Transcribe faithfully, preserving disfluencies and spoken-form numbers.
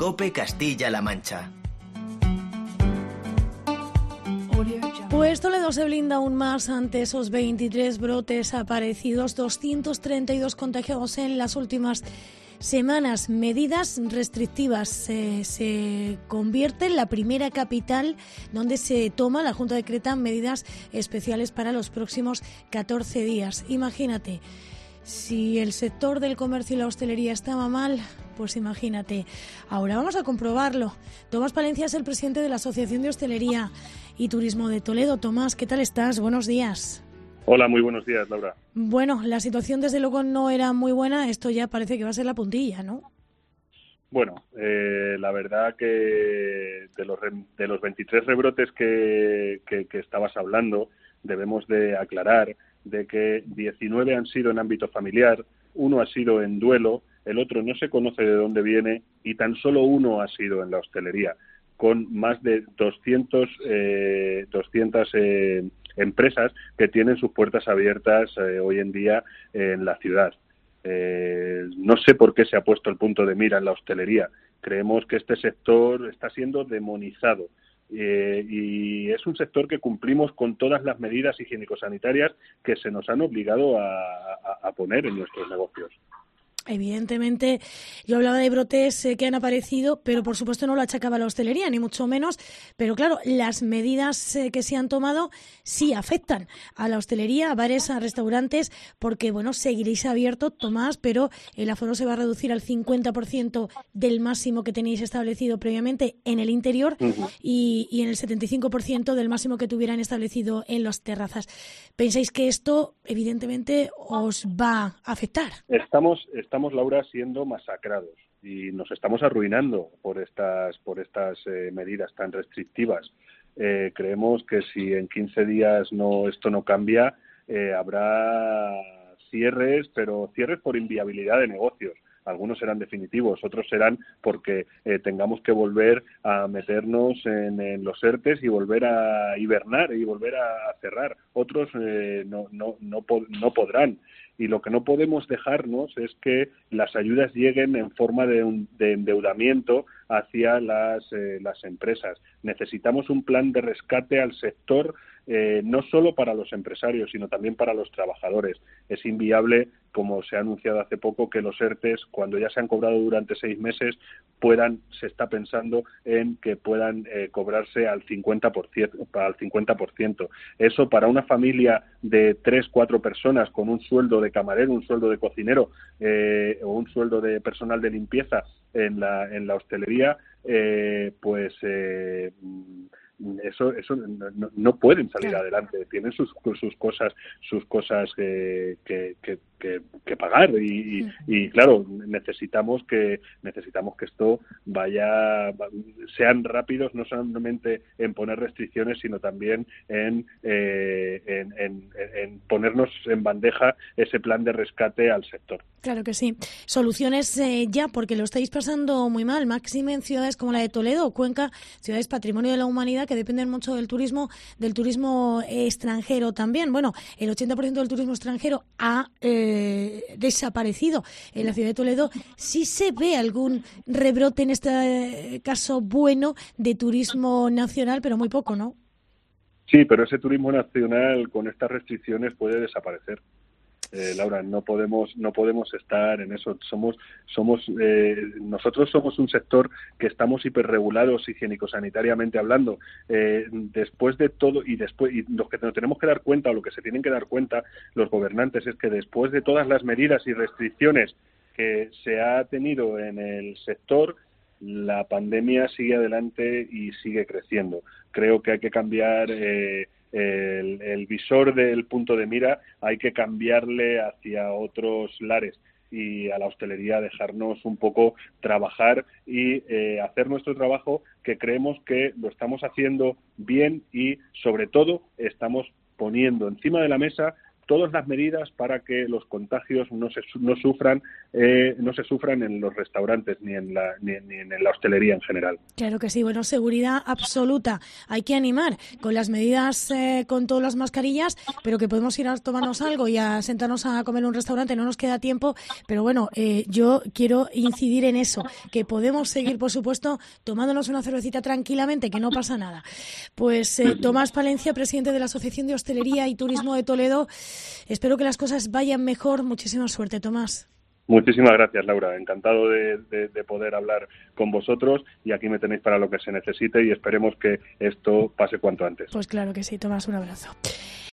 COPE Castilla-La Mancha. Pues Toledo se blinda aún más ante esos veintitrés brotes aparecidos, doscientos treinta y dos contagiados en las últimas semanas. Medidas restrictivas. Eh, se convierte en la primera capital donde se toma, la Junta decreta medidas especiales para los próximos catorce días. Imagínate, si el sector del comercio y la hostelería estaba mal, pues imagínate. Ahora vamos a comprobarlo. Tomás Palencia es el presidente de la Asociación de Hostelería y Turismo de Toledo. Tomás, ¿qué tal estás? Buenos días. Hola, muy buenos días, Laura. Bueno, la situación desde luego no era muy buena. Esto ya parece que va a ser la puntilla, ¿no? Bueno, eh, la verdad que de los, de los veintitrés rebrotes que, que, que estabas hablando, debemos de aclarar de que diecinueve han sido en ámbito familiar, uno ha sido en duelo, el otro no se conoce de dónde viene y tan solo uno ha sido en la hostelería, con más de doscientas eh, doscientas eh, empresas que tienen sus puertas abiertas eh, hoy en día eh, en la ciudad. Eh, no sé por qué se ha puesto el punto de mira en la hostelería. Creemos que este sector está siendo demonizado. Eh, y es un sector que cumplimos con todas las medidas higiénico-sanitarias que se nos han obligado a, a, a poner en nuestros negocios. Evidentemente, yo hablaba de brotes eh, que han aparecido, pero por supuesto no lo achacaba a la hostelería, ni mucho menos. Pero claro, las medidas eh, que se han tomado sí afectan a la hostelería, a bares, a restaurantes, porque bueno, seguiréis abierto, Tomás, pero el aforo se va a reducir al cincuenta por ciento del máximo que tenéis establecido previamente en el interior uh-huh. y, y en el setenta y cinco por ciento del máximo que tuvieran establecido en las terrazas. ¿Pensáis que esto evidentemente os va a afectar? Estamos... Estamos, Laura, siendo masacrados y nos estamos arruinando por estas por estas eh, medidas tan restrictivas. Eh, creemos que si en quince días no esto no cambia, eh, habrá cierres, pero cierres por inviabilidad de negocios. Algunos serán definitivos, otros serán porque eh, tengamos que volver a meternos en, en los ERTES y volver a hibernar y volver a cerrar. Otros eh, no, no, no, no podrán. Y lo que no podemos dejarnos es que las ayudas lleguen en forma de, un, de endeudamiento hacia las, eh, las empresas. Necesitamos un plan de rescate al sector, eh, no solo para los empresarios, sino también para los trabajadores. Es inviable, como se ha anunciado hace poco, que los ERTES, cuando ya se han cobrado durante seis meses, puedan, se está pensando en que puedan eh, cobrarse al cincuenta por ciento, al cincuenta por ciento. Eso para una familia de tres, cuatro personas con un sueldo de camarero, un sueldo de cocinero eh, o un sueldo de personal de limpieza en la, en la hostelería, eh, pues eh, eso eso no, no pueden salir claro. adelante, tienen sus sus cosas sus cosas que que, que, que, que pagar y, y, y claro, necesitamos que necesitamos que esto vaya sean rápidos, no solamente en poner restricciones, sino también en, eh, en, en, en ponernos en bandeja ese plan de rescate al sector. Claro que sí. Soluciones eh, ya, porque lo estáis pasando muy mal, máxime en ciudades como la de Toledo o Cuenca, ciudades patrimonio de la humanidad que dependen mucho del turismo, del turismo eh, extranjero también. Bueno, el ochenta por ciento del turismo extranjero ha eh, desaparecido en la ciudad de Toledo. Sí se ve algún rebrote en este caso bueno de turismo nacional, pero muy poco, ¿no? Sí, pero ese turismo nacional con estas restricciones puede desaparecer. Eh, Laura, no podemos no podemos estar en eso. Somos somos eh, nosotros somos un sector que estamos hiperregulados higiénico-sanitariamente hablando. Eh, después de todo y después y lo que nos tenemos que dar cuenta o lo que se tienen que dar cuenta los gobernantes es que después de todas las medidas y restricciones que se ha tenido en el sector, la pandemia sigue adelante y sigue creciendo. Creo que hay que cambiar eh, el, el visor del punto de mira, hay que cambiarle hacia otros lares y a la hostelería dejarnos un poco trabajar y eh, hacer nuestro trabajo, que creemos que lo estamos haciendo bien y sobre todo estamos poniendo encima de la mesa todas las medidas para que los contagios no se no sufran eh, no se sufran en los restaurantes ni en la ni, ni en la hostelería en general. Claro que sí, bueno, seguridad absoluta. Hay que animar con las medidas, eh, con todas las mascarillas, pero que podemos ir a tomarnos algo y a sentarnos a comer en un restaurante, no nos queda tiempo, pero bueno, eh, yo quiero incidir en eso, que podemos seguir, por supuesto, tomándonos una cervecita tranquilamente, que no pasa nada. Pues eh, Tomás Palencia, presidente de la Asociación de Hostelería y Turismo de Toledo, espero que las cosas vayan mejor. Muchísima suerte, Tomás. Muchísimas gracias, Laura. Encantado de, de, de poder hablar con vosotros y aquí me tenéis para lo que se necesite y esperemos que esto pase cuanto antes. Pues claro que sí, Tomás, un abrazo.